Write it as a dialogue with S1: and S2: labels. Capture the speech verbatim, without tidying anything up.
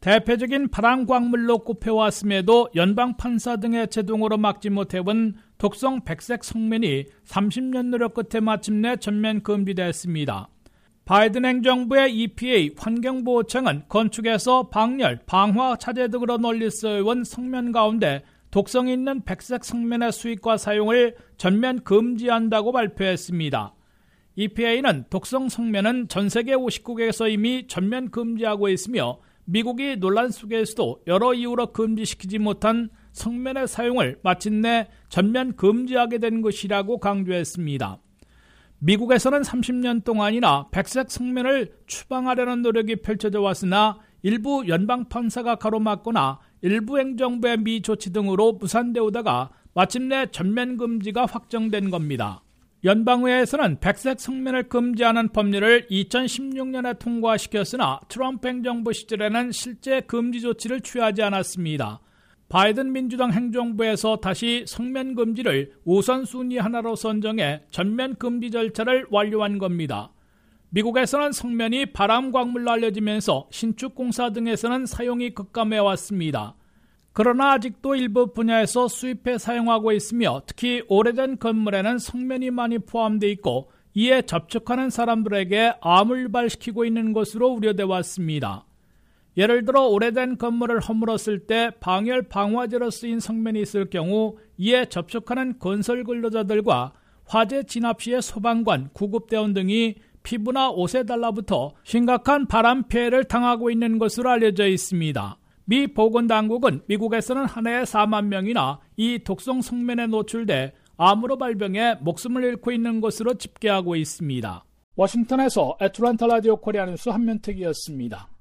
S1: 대표적인 발암 광물로 꼽혀왔음에도 연방 판사 등의 제동으로 막지 못해온 독성 백색 성면이 삼십 년 노력 끝에 마침내 전면 금지됐습니다. 바이든 행정부의 이피에이 환경보호청은 건축에서 방열, 방화, 차제 등으로 널리 쓰여온 성면 가운데 독성이 있는 백색 성면의 수입과 사용을 전면 금지한다고 발표했습니다. 이피에이는 독성 성면은 전 세계 오십 국에서 이미 전면 금지하고 있으며 미국이 논란 속에서도 여러 이유로 금지시키지 못한 성면의 사용을 마침내 전면 금지하게 된 것이라고 강조했습니다. 미국에서는 삼십 년 동안이나 백색 성면을 추방하려는 노력이 펼쳐져 왔으나 일부 연방판사가 가로막거나 일부 행정부의 미조치 등으로 무산되어 오다가 마침내 전면 금지가 확정된 겁니다. 연방의회에서는 백색 성면을 금지하는 법률을 이천십육 년에 통과시켰으나 트럼프 행정부 시절에는 실제 금지 조치를 취하지 않았습니다. 바이든 민주당 행정부에서 다시 성면 금지를 우선순위 하나로 선정해 전면 금지 절차를 완료한 겁니다. 미국에서는 성면이 발암 광물로 알려지면서 신축공사 등에서는 사용이 급감해 왔습니다. 그러나 아직도 일부 분야에서 수입해 사용하고 있으며 특히 오래된 건물에는 성면이 많이 포함되어 있고 이에 접촉하는 사람들에게 암을 유발시키고 있는 것으로 우려돼 왔습니다. 예를 들어 오래된 건물을 허물었을 때 방열 방화제로 쓰인 성면이 있을 경우 이에 접촉하는 건설 근로자들과 화재 진압 시의 소방관, 구급대원 등이 피부나 옷에 달라붙어 심각한 발암 피해를 당하고 있는 것으로 알려져 있습니다. 미 보건당국은 미국에서는 한 해에 사만 명이나 이 독성 성면에 노출돼 암으로 발병해 목숨을 잃고 있는 것으로 집계하고 있습니다. 워싱턴에서 애틀랜타 라디오 코리아 뉴스 한면택이었습니다.